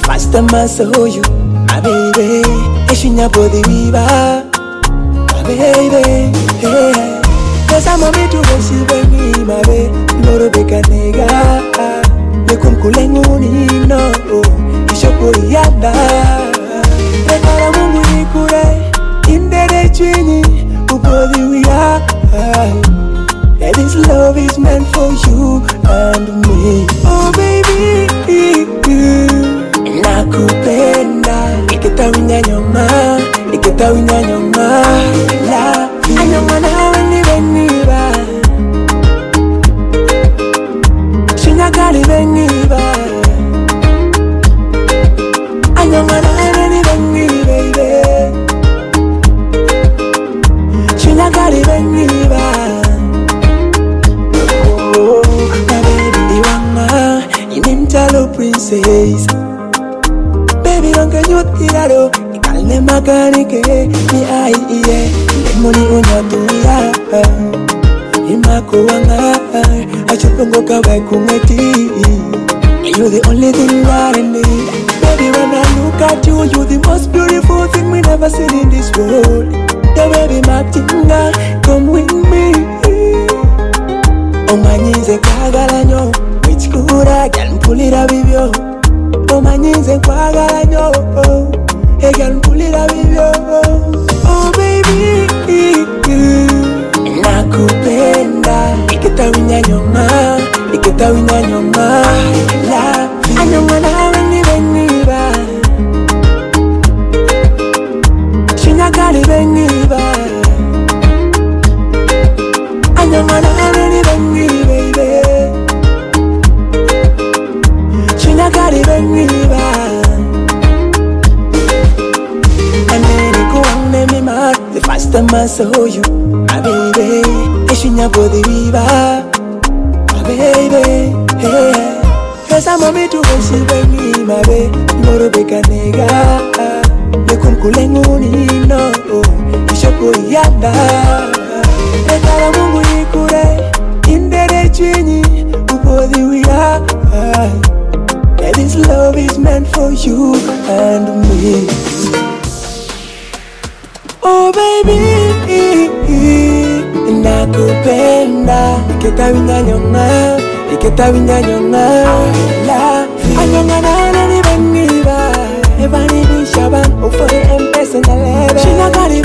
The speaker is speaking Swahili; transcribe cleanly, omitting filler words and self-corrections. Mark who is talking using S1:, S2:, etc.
S1: first time I saw you, my baby. Eshinya body viva, my baby. Yeah. Cause I'm a me to receive me, my baby. Loro beka nega, lekum kulenguni no, ishopuri yada. Rekara mungu nikure, indere chini, ubodi we are. Yeah, this love is meant for you and me. Oh baby, nakupenda. Ikitawinya nyoma, ikitawinya nyoma. La, anyoma na weni beniba. Shinyakari beniba. Anyoma na weni beni baby. Shinyakari beniba. Hello princess, baby don't get you tirado. Ikale makanike ni ai iye. Lemoni unyatuya, imako wanga. Achupongo kawa kumeti. You're the only thing that I need. Baby when I look at you, you're the most beautiful thing we never seen in this world. The baby Martina, come with me. Oh my knees kagalanyo. Kura can pull it up with you. Oh my knees and quagalanyo. Hey can pull it up with you. Oh baby, nakupenda. Ikitawinya nyoma, ikitawinya nyoma. La, anyoma na weni beniba. Shinyakari beniba. Anyoma na weni beniba, baby. I got it on me, and then you go on me mad. The first time I saw you, my baby. Eshinya body viva, my baby. Yeah. Cause I'm a me to receive me, my baby. Loro beka nega, lekum kulenguni no, ishopuri yada. Rekara mungu nikure, indere chini, ubodi we are. Yeah, this love is meant for you and me. Oh baby, nakupenda. Ikitawinya nyonga, ikitawinya nyonga. La, anyonga na ni beniba. Evani ni shaban, ofore M.S. na lebe. Shinyakari